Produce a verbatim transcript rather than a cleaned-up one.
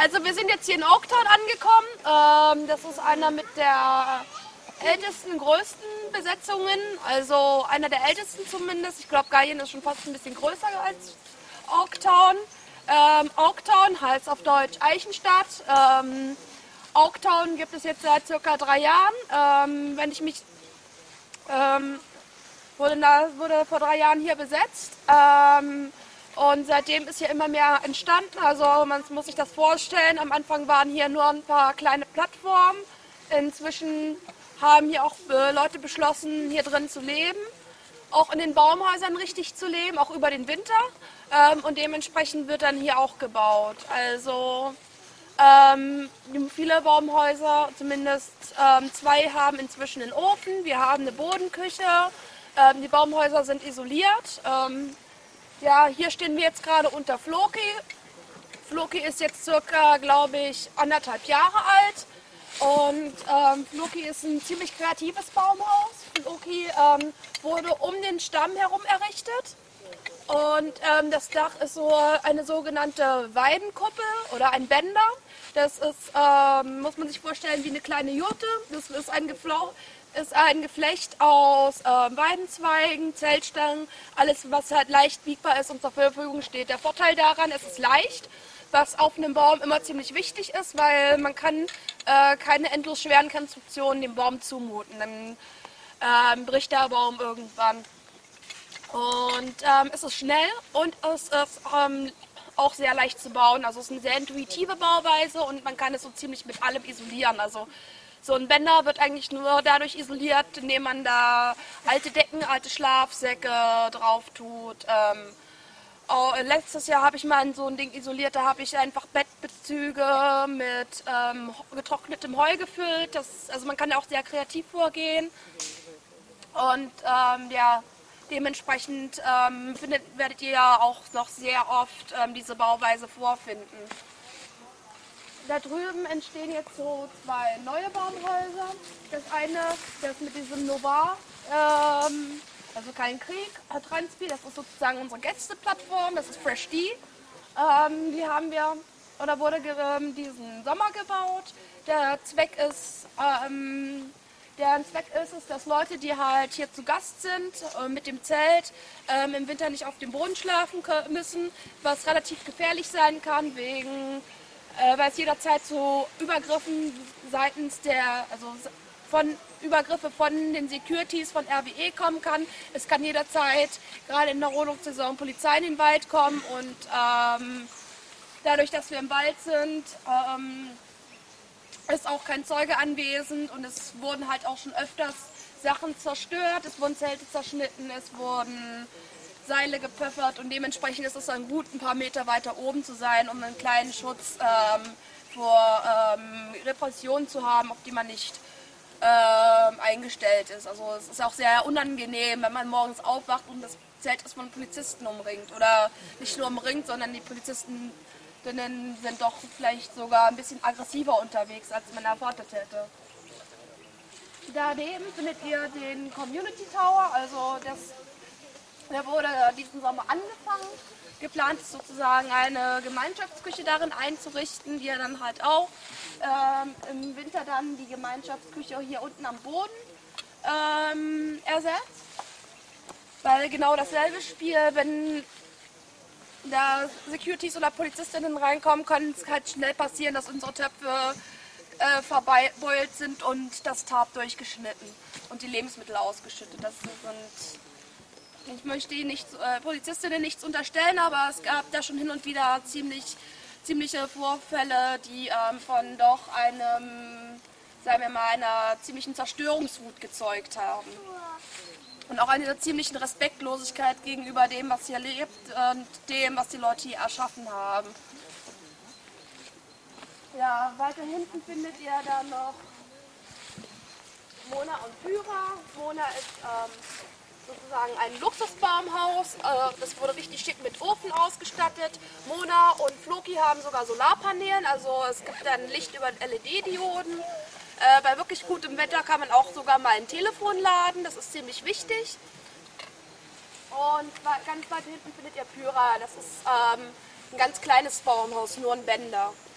Also wir sind jetzt hier in Oaktown angekommen. Ähm, das ist einer mit der ältesten, größten Besetzungen. Also einer der ältesten zumindest. Ich glaube, Gallien ist schon fast ein bisschen größer als Oaktown. Ähm, Oaktown heißt auf Deutsch Eichenstadt. Ähm, Oaktown gibt es jetzt seit circa drei Jahren. Ähm, wenn ich mich ähm, wurde, da, wurde vor drei Jahren hier besetzt. Ähm, Und seitdem ist hier immer mehr entstanden. Also man muss sich das vorstellen, am Anfang waren hier nur ein paar kleine Plattformen. Inzwischen haben hier auch Leute beschlossen, hier drin zu leben. Auch in den Baumhäusern richtig zu leben, auch über den Winter. Und dementsprechend wird dann hier auch gebaut. Also ähm, viele Baumhäuser, zumindest ähm, zwei, haben inzwischen einen Ofen. Wir haben eine Bodenküche. Ähm, die Baumhäuser sind isoliert. Ähm, Ja, hier stehen wir jetzt gerade unter Floki. Floki ist jetzt circa, glaube ich, anderthalb Jahre alt. Und ähm, Floki ist ein ziemlich kreatives Baumhaus. Floki ähm, wurde um den Stamm herum errichtet. Und ähm, das Dach ist so eine sogenannte Weidenkuppel oder ein Bänder. Das ist, ähm, muss man sich vorstellen, wie eine kleine Jurte. Das ist ein Geflauch. ist ein Geflecht aus äh, Weidenzweigen, Zeltstangen, alles was halt leicht biegbar ist und zur Verfügung steht. Der Vorteil daran, es ist leicht, was auf einem Baum immer ziemlich wichtig ist, weil man kann äh, keine endlos schweren Konstruktionen dem Baum zumuten. Dann ähm, bricht der Baum irgendwann. Und ähm, es ist schnell und es ist ähm, auch sehr leicht zu bauen. Also es ist eine sehr intuitive Bauweise und man kann es so ziemlich mit allem isolieren. Also so ein Bänder wird eigentlich nur dadurch isoliert, indem man da alte Decken, alte Schlafsäcke drauf tut. Ähm, oh, letztes Jahr habe ich mal so ein Ding isoliert, da habe ich einfach Bettbezüge mit ähm, getrocknetem Heu gefüllt. Das, also man kann ja auch sehr kreativ vorgehen. Und ähm, ja, dementsprechend ähm, findet, werdet ihr ja auch noch sehr oft ähm, diese Bauweise vorfinden. Da drüben entstehen jetzt so zwei neue Baumhäuser. Das eine, das mit diesem Novar, ähm, also kein Krieg, Transpi, das ist sozusagen unsere Gästeplattform, das ist Fresh D. Ähm, die haben wir, oder wurde ähm, diesen Sommer gebaut. Der Zweck ist, ähm, der Zweck ist es, dass Leute, die halt hier zu Gast sind, äh, mit dem Zelt, ähm, im Winter nicht auf dem Boden schlafen müssen, was relativ gefährlich sein kann, wegen Äh, weil es jederzeit zu Übergriffen seitens der, also von Übergriffe von den Securities von R W E kommen kann. Es kann jederzeit, gerade in der Rodungssaison, Polizei in den Wald kommen und ähm, dadurch, dass wir im Wald sind, ähm, ist auch kein Zeuge anwesend und es wurden halt auch schon öfters Sachen zerstört, es wurden Zelte zerschnitten, es wurden Seile gepfeffert und dementsprechend ist es dann gut, ein paar Meter weiter oben zu sein, um einen kleinen Schutz ähm, vor ähm, Repressionen zu haben, auf die man nicht ähm, eingestellt ist. Also es ist auch sehr unangenehm, wenn man morgens aufwacht und das Zelt ist von Polizisten umringt. Oder nicht nur umringt, sondern die Polizisten sind doch vielleicht sogar ein bisschen aggressiver unterwegs, als man erwartet hätte. Daneben findet ihr den Community Tower, also das Der wurde diesen Sommer angefangen. Geplant ist sozusagen eine Gemeinschaftsküche darin einzurichten, die er dann halt auch ähm, im Winter dann die Gemeinschaftsküche hier unten am Boden ähm, ersetzt. Weil genau dasselbe Spiel, wenn da Securities oder Polizistinnen reinkommen, kann es halt schnell passieren, dass unsere Töpfe äh, verbeult sind und das Tarp durchgeschnitten und die Lebensmittel ausgeschüttet. Das sind Ich möchte nicht, äh, Polizistinnen nichts unterstellen, aber es gab da schon hin und wieder ziemlich, ziemliche Vorfälle, die ähm, von doch einem, sagen wir mal, einer ziemlichen Zerstörungswut gezeugt haben. Und auch einer ziemlichen Respektlosigkeit gegenüber dem, was hier lebt und dem, was die Leute hier erschaffen haben. Ja, weiter hinten findet ihr dann noch Mona und Pyra. Mona ist ähm, sozusagen ein Luxusbaumhaus. Das wurde richtig schick mit Ofen ausgestattet. Mona und Floki haben sogar Solarpaneelen, also es gibt dann Licht über L E D-Dioden. Bei wirklich gutem Wetter kann man auch sogar mal ein Telefon laden, das ist ziemlich wichtig. Und ganz weit hinten findet ihr Pyra, das ist ähm, ein ganz kleines Baumhaus, nur ein Bänder.